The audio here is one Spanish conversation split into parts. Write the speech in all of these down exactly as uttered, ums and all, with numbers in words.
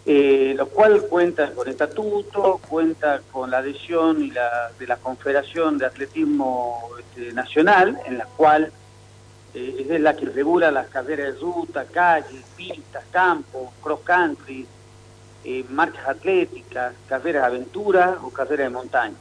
eh, lo cual cuenta con estatuto, cuenta con la adhesión y la, de la Confederación de Atletismo este, Nacional, en la cual eh, es la que regula las carreras de ruta, calles, pistas, campos, cross country, eh, marcas atléticas, carreras de aventura o carreras de montaña.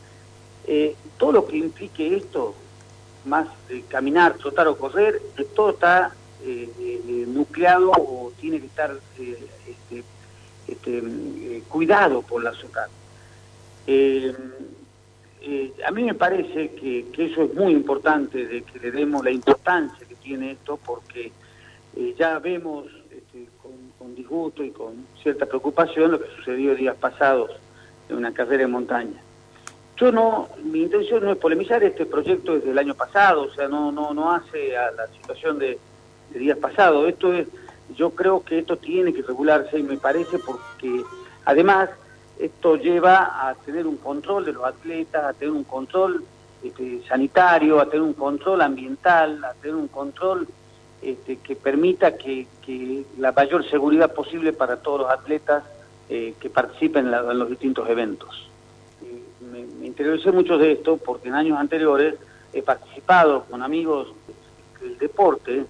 Eh, todo lo que implique esto, más de caminar, trotar o correr, eh, todo está eh, eh, nucleado o tiene que estar eh, este, este, eh, cuidado por la SOCAT. Eh, eh, a mí me parece que, que eso es muy importante, de que le demos la importancia que tiene esto, porque eh, ya vemos este, con, con disgusto y con cierta preocupación lo que sucedió días pasados en una carrera de montaña. Yo no, mi intención no es polemizar, este proyecto desde el año pasado, o sea, no, no, no hace a la situación de, de días pasados. Esto es, yo creo que esto tiene que regularse y me parece porque además esto lleva a tener un control de los atletas, a tener un control este, sanitario, a tener un control ambiental, a tener un control este, que permita que, que la mayor seguridad posible para todos los atletas eh, que participen en, la, en los distintos eventos. Me, me interesé mucho de esto porque en años anteriores he participado con amigos del deporte,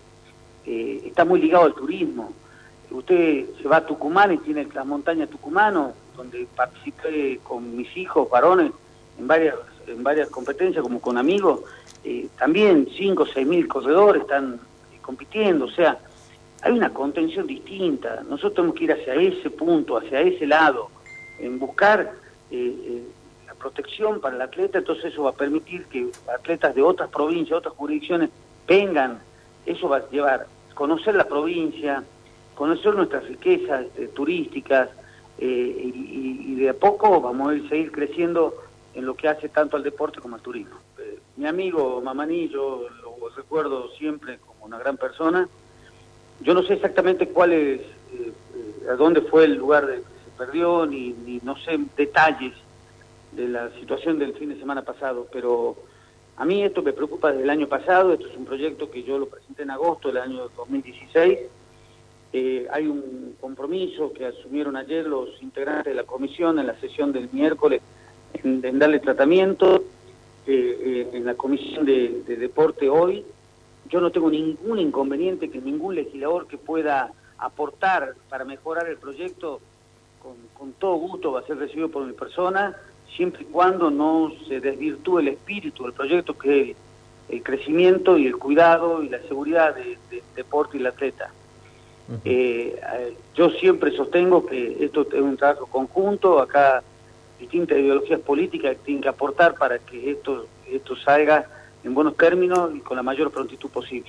eh, está muy ligado al turismo. Usted se va a Tucumán y tiene las montañas Tucumano, donde participé con mis hijos varones en varias, en varias competencias, como con amigos, eh, también cinco o seis mil corredores están eh, compitiendo, o sea, hay una contención distinta. Nosotros tenemos que ir hacia ese punto, hacia ese lado, en buscar eh, eh, la protección para el atleta. Entonces eso va a permitir que atletas de otras provincias, otras jurisdicciones vengan. Eso va a llevar a conocer la provincia, conocer nuestras riquezas este, turísticas, eh, y, y de a poco vamos a ir, seguir creciendo en lo que hace tanto al deporte como al turismo. Eh, mi amigo Mamaní, yo lo recuerdo siempre como una gran persona. Yo no sé exactamente cuál es, eh, eh, a dónde fue el lugar de que se perdió, ni, ni no sé detalles de la situación del fin de semana pasado, pero a mí esto me preocupa desde el año pasado. Esto es un proyecto que yo lo presenté en agosto del año dos mil dieciséis. Eh, hay un compromiso que asumieron ayer los integrantes de la comisión en la sesión del miércoles en, en darle tratamiento, eh, eh, en la comisión de, de deporte hoy. Yo no tengo ningún inconveniente que ningún legislador que pueda aportar para mejorar el proyecto, con, con todo gusto va a ser recibido por mi persona, siempre y cuando no se desvirtúe el espíritu del proyecto, que es el, el crecimiento y el cuidado y la seguridad del de deporte y el atleta. Uh-huh. eh, eh, yo siempre sostengo que esto es un trabajo conjunto, acá distintas ideologías políticas tienen que aportar para que esto, esto salga en buenos términos y con la mayor prontitud posible.